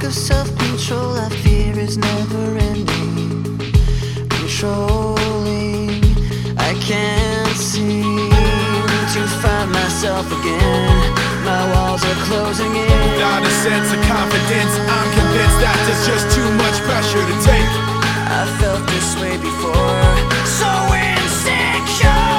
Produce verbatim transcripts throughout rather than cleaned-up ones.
of self-control I fear is never ending, controlling. I can't seem to find myself again. My walls are closing in. Without a sense of confidence, I'm convinced that there's just too much pressure to take. I felt this way before, so insecure.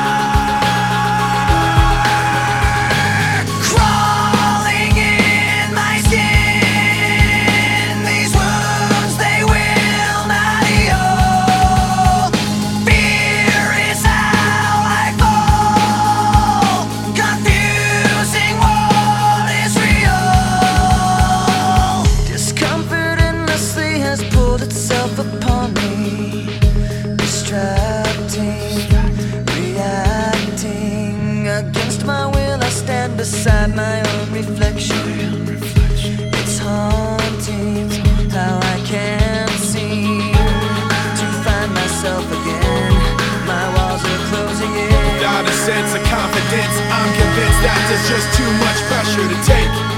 Crawling in my skin, these wounds, they will not heal. Fear is how I fall, confusing what is real. Discomfort endlessly has pulled itself upon me, distracting, reacting. Against my will I stand beside my own reflection. It's haunting how I can't seem to find myself again. My walls are closing in. Without a sense of confidence, I'm convinced that there's just too much pressure to take.